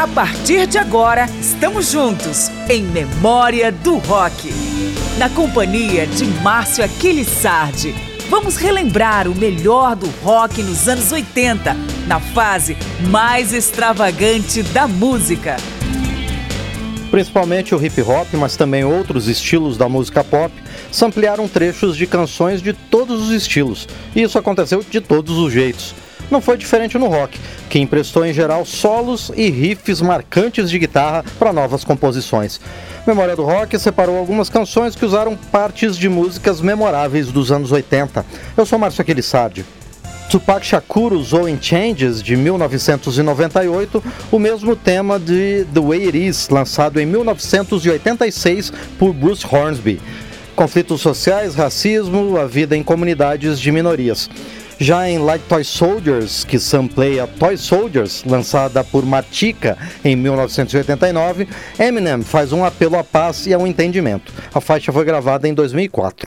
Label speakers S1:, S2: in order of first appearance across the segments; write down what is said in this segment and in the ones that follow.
S1: A partir de agora, estamos juntos em Memória do Rock. Na companhia de Márcio Aquiles Sardi, vamos relembrar o melhor do rock nos anos 80, na fase mais extravagante da música.
S2: Principalmente o hip hop, mas também outros estilos da música pop, samplearam trechos de canções de todos os estilos. E isso aconteceu de todos os jeitos. Não foi diferente no rock, que emprestou em geral solos e riffs marcantes de guitarra para novas composições. Memória do Rock separou algumas canções que usaram partes de músicas memoráveis dos anos 80. Eu sou Márcio Aquiles Sardi. Tupac Shakur usou em Changes, de 1998, o mesmo tema de The Way It Is, lançado em 1986 por Bruce Hornsby. Conflitos sociais, racismo, a vida em comunidades de minorias. Já em Like Toy Soldiers, que sampleia Toy Soldiers, lançada por Matika em 1989, Eminem faz um apelo à paz e ao entendimento. A faixa foi gravada em 2004.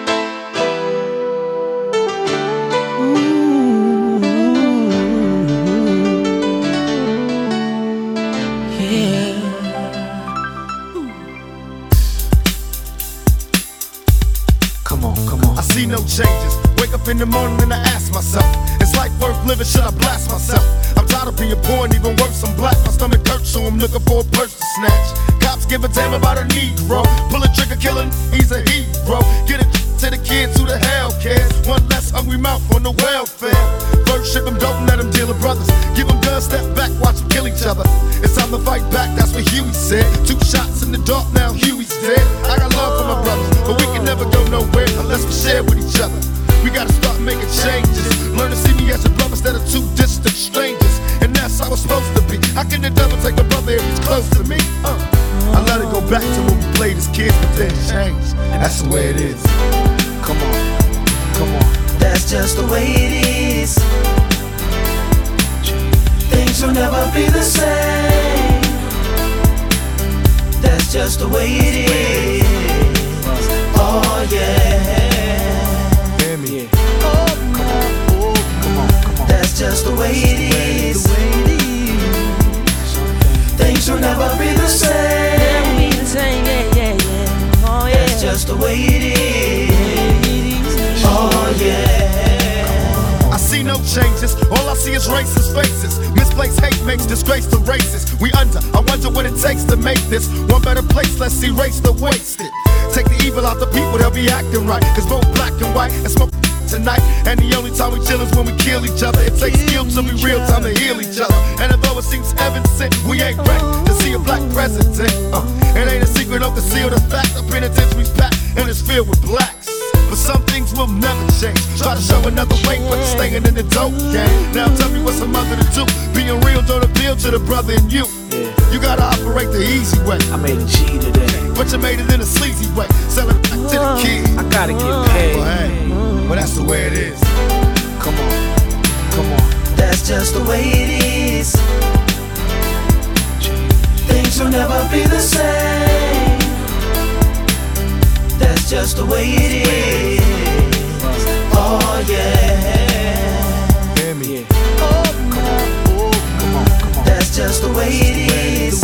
S3: I see no changes. Wake up in the morning and I ask myself, is life worth living? Should I blast myself? I'm tired of being poor and even worse, I'm black. My stomach hurts, so I'm looking for a purse to snatch. Cops give a damn about a Negro. Pull a trigger, killing, he's a hero. Get it to the kids who the hell cares. One less hungry mouth on the welfare. First ship them, don't let them deal with brothers. Give them guns, step back, watch them kill each other. It's time to fight back, that's what Huey said. 2 shots in the dark, now Huey's dead. I got love for my brothers, but we can never go nowhere unless we share with each other. We gotta start making changes. Learn to see me as a brother instead of 2 distant strangers. And that's how it's supposed to be. How can the devil take a brother if he's close to me? I let it go back to when we played as kids, but then changed. That's the way it is. Come on, come on.
S4: That's just the way it is. Things will never be the same. That's just the way it is. Oh yeah. That's just the way it is. Things will never be the same. Oh yeah. That's just the way it is. Oh yeah.
S3: I see no changes, all I see is racist faces. Misplaced hate makes disgrace to races. We under, I wonder what it takes to make this one better place. Let's erase the wasted. Take the evil out the people, they'll be acting right. Cause both black and white and smoke tonight. And the only time we chill is when we kill each other. It takes skill to be real time to heal each other. And although it seems heaven sent, we ain't ready to see a black president. It ain't a secret, don't conceal the fact. The penitentiary's packed and it's filled with blacks. But some things will never change. Try to show another way, but you're staying in the dope game. Now tell me what's a mother to do. Being real don't appeal to the brother in you. You gotta operate the easy way.
S5: I made a G today,
S3: but you made it in a sleazy way. Sell it back to the kid.
S5: I gotta get paid.
S3: Well, hey, well that's the way it is.
S5: Come on, come on.
S4: That's just the way it is. Things will never be the same. That's just the way it is. Oh yeah.
S3: Hear me.
S4: Oh, come on.
S5: Come on, come on.
S4: That's just the way it is.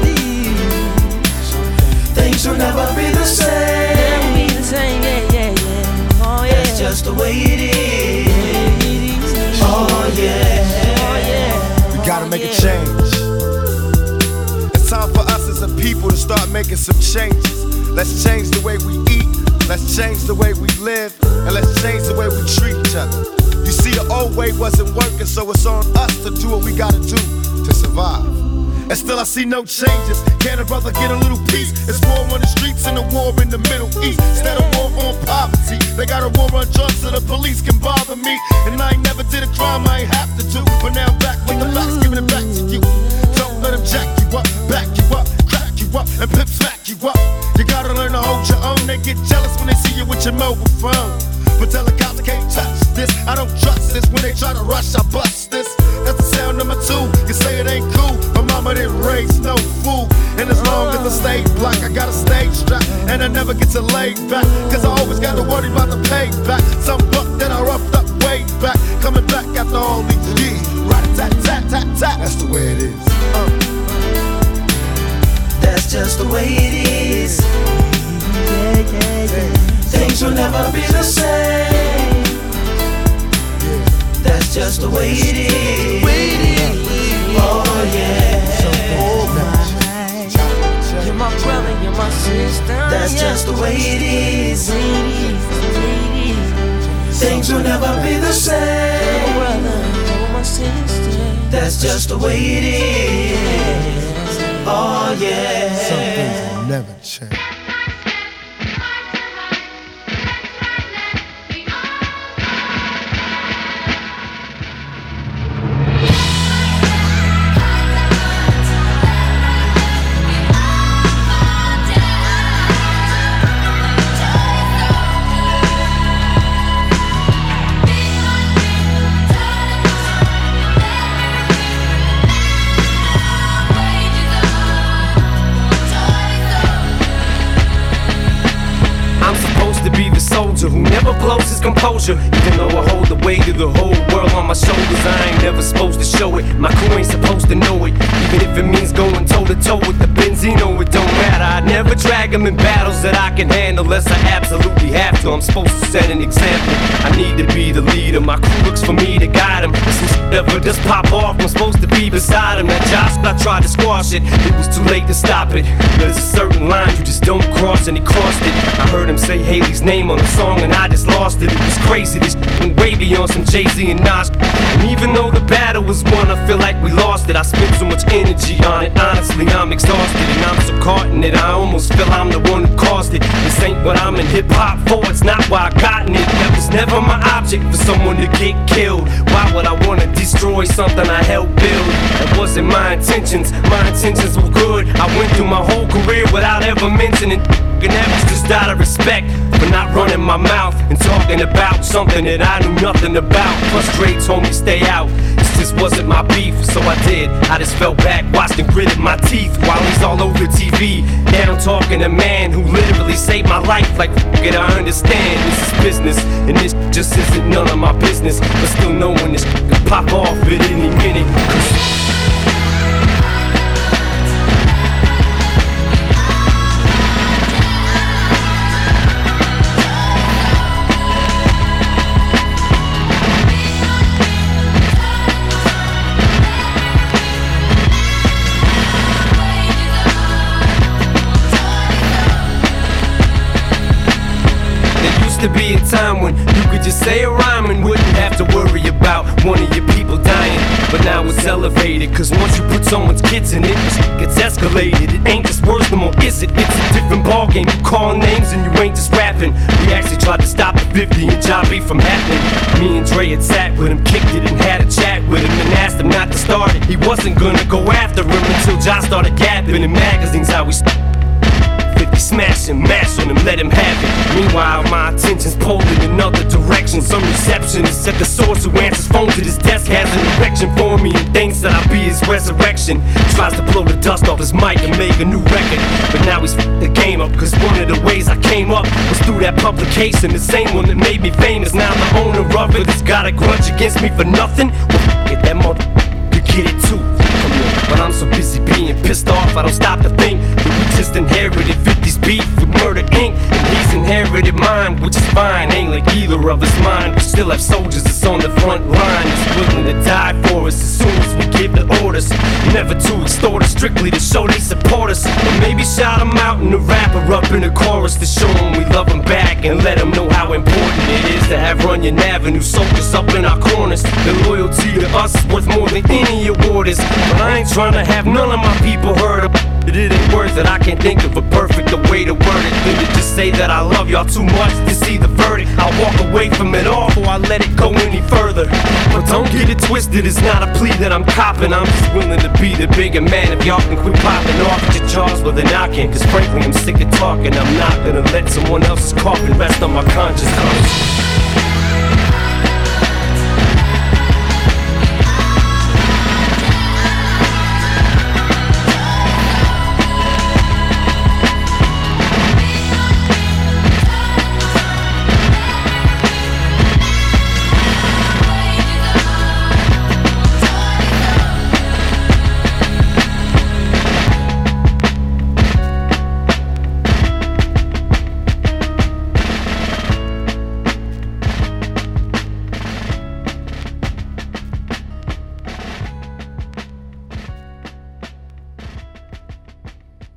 S4: Things will never be the same. Oh yeah. That's just the way it is. Oh yeah.
S3: We gotta make a change. It's time for us as a people to start making some changes. Let's change the way we eat, let's change the way we live, and let's change the way we treat each other. You see, the old way wasn't working, so it's on us to do what we gotta do to survive. And still I see no changes. Can a brother get a little peace? It's war on the streets and a war in the Middle East. Instead of war on poverty, they got a war on drugs so the police can bother me. And I ain't never did a crime I ain't have to do, but now I'm back with the facts, giving it back to you. Don't let them jack you up, back you up, crack you up, and pimp smack you up. You gotta learn to hold your own. They get jealous when they see you with your mobile phone. But tell the cops I can't touch this. I don't trust this. When they try to rush, I bust this. That's the sound number 2. You say it ain't cool. My mama didn't raise no fool. And as long as I stay black, I got a stage strap. And I never get to lay back. Cause I always got to worry about the payback. Some buck that I roughed up way back. Coming back after all these years. Right-a-tat-tat-tat-tat. That's the way it is.
S4: just the way it is. Things will never be the same. That's just the way it is. Oh yeah. You're my brother, you're my sister. That's just the way it is. Things will never be the same. That's just the way it is. Oh yeah.
S3: Some things will never change.
S6: Who never blows his composure, even though I hold the weight of the whole world on my shoulders. I ain't never supposed to show it, my crew ain't supposed to know it. Even if it means going toe to toe with the Benzino, it don't matter. I never drag them in battles that I can handle unless I absolutely have to. I'm supposed to set an example, I need to be the leader. My crew looks for me to guide them. If some shit ever does pop off, I'm supposed to be beside him. That Josh, I tried to squash it, it was too late to stop it. There's a certain line you just don't cross, and he crossed it. I heard him say Haley's name on the song and I just lost it. It was crazy, this went way beyond some Jay-Z and Nas. And even though the battle was won, I feel like we lost it. I spent so much energy on it, honestly I'm exhausted. And I'm so caught in it, I almost feel I'm the one who caused it. This ain't what I'm in hip-hop for, it's not why I gotten it. That was never my object, for someone to get killed. Why would I wanna destroy something I helped build? That wasn't my intentions were good. I went through my whole career without ever mentioning, and that was just out of respect for not running my mouth and talking about something that I knew nothing about. Plus Dre told me stay out, this just wasn't my beef, so I did. I just fell back, watched and gritted my teeth while he's all over TV. Down talking to a man who literally saved my life. Like f it, I understand this is business, and this just isn't none of my business. But still knowing this could pop off at any minute. To be a time when you could just say a rhyme and wouldn't have to worry about one of your people dying. But now it's elevated, cause once you put someone's kids in it, it gets escalated. It ain't just words no more, is it? It's a different ballgame. You call names and you ain't just rapping. We actually tried to stop the 50 and Job B from happening. Me and Dre had sat with him, kicked it and had a chat with him and asked him not to start it. He wasn't gonna go after him until Josh started gapping in magazines how we smash and mash on him, let him have it. Meanwhile, my attention's pulled in another direction. Some receptionist at the source who answers phones at his desk has an erection for me and thinks that I'll be his resurrection. Tries to blow the dust off his mic and make a new record, but now he's f***ed the game up, cause one of the ways I came up was through that publication, the same one that made me famous. Now I'm the owner of it. He's got a grudge against me for nothing. Well, get that mother, you get it too. But I'm so busy being pissed off, I don't stop to think that we just inherited 50's beef with Murder Inc. And he's inherited mine, which is fine. Ain't like either of us mine. We still have soldiers that's on the front line, that's willing to die for us as soon as we give the orders. Never to extort us, strictly to show they support us. Or maybe shout them out in the rapper up in the chorus to show them we love them back and let them know how important it is to have Runyon Avenue soldiers up in our corners. Their loyalty to us is worth more than any award is. But I ain't trying to have none of my people heard of it. It ain't worth it, I can't think of a perfecter way to word it than to just say that I love y'all too much to see the verdict. I'll walk away from it all before I let it go any further. But don't get it twisted, it's not a plea that I'm copping. I'm just willing to be the bigger man if y'all can quit popping off at your jaws with a knocking. Cause frankly I'm sick of talking, I'm not gonna let someone else's coffin rest on my conscience.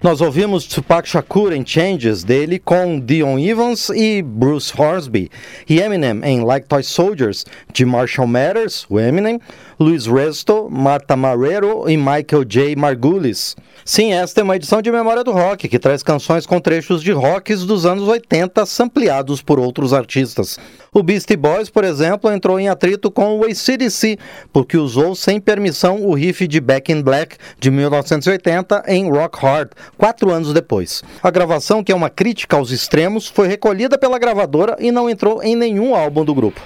S2: Nós ouvimos Tupac Shakur em Changes, dele com Dion Evans e Bruce Hornsby, e Eminem em Like Toy Soldiers, de Marshall Mathers, o Eminem, Luis Resto, Martha Marrero e Michael J. Margulies. Sim, esta é uma edição de Memória do Rock, que traz canções com trechos de rocks dos anos 80, sampleados por outros artistas. O Beastie Boys, por exemplo, entrou em atrito com o AC/DC, porque usou sem permissão o riff de Back in Black, de 1980, em Rock Hard, 4 anos depois. A gravação, que é uma crítica aos extremos, foi recolhida pela gravadora e não entrou em nenhum álbum do grupo.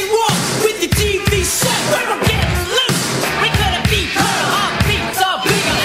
S4: We could have beat her, our beats are bigger.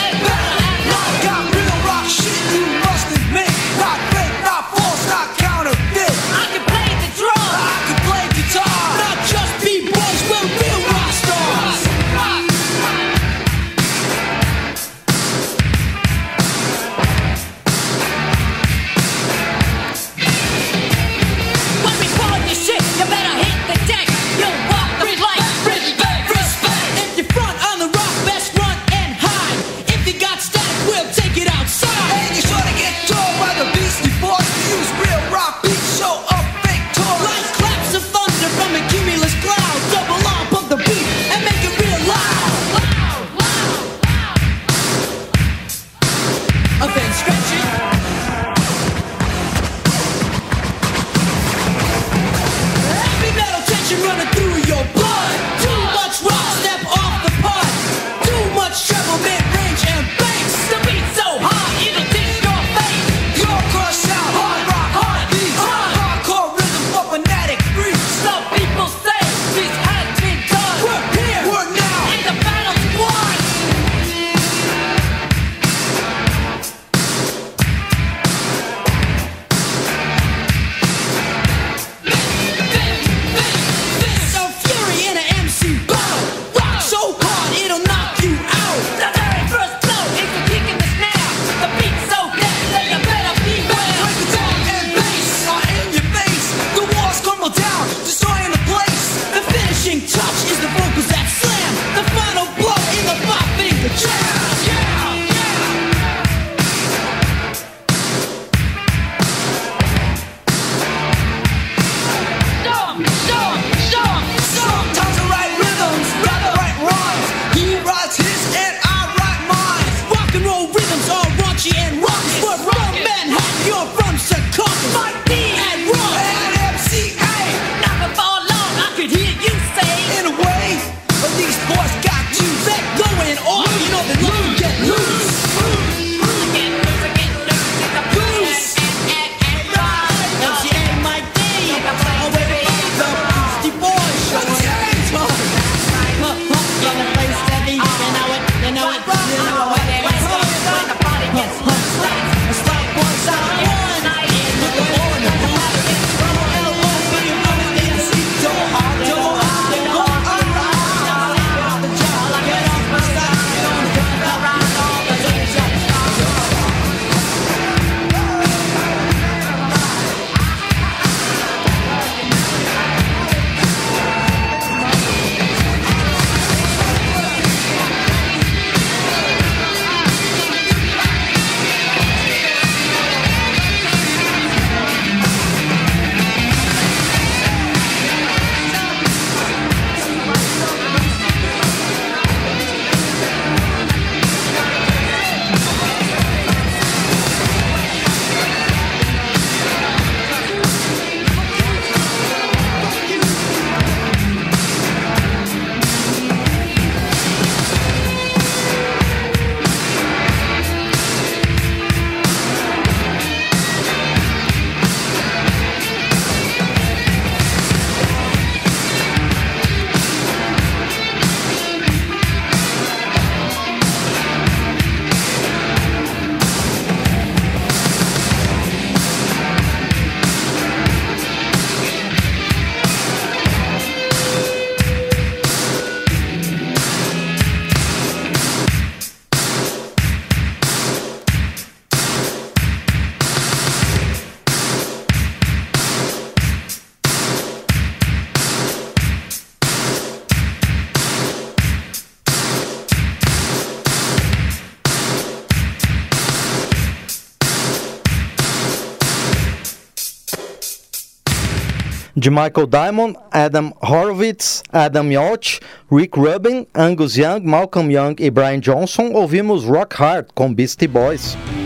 S2: De Michael Diamond, Adam Horowitz, Adam Yauch, Rick Rubin, Angus Young, Malcolm Young e Brian Johnson, ouvimos Rock Hard com Beastie Boys.